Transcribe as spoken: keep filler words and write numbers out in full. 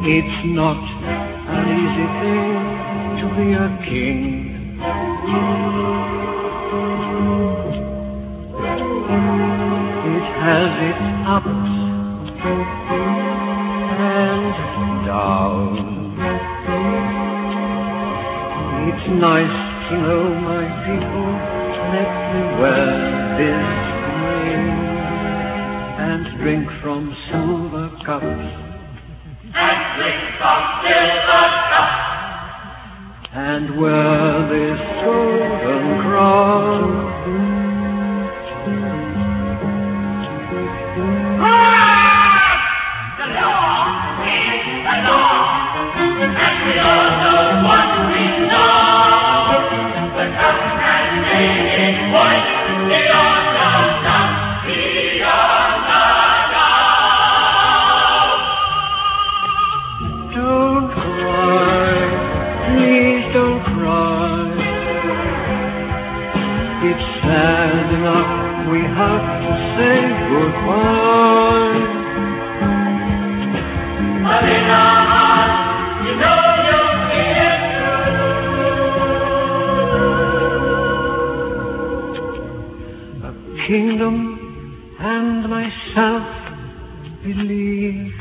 It's not an easy thing to be a king. It has its ups and downs. It's nice to know, my people, let me wear this ring and drink from silver cups. And drink from silver cups. And wear this golden crown. The law is the law, and we all know what we know. The cup and name in voice, the order down, the order down. Don't cry, please don't cry. It's sad enough we have to say goodbye. But in our hearts, you know you'll see it through. A kingdom and myself believe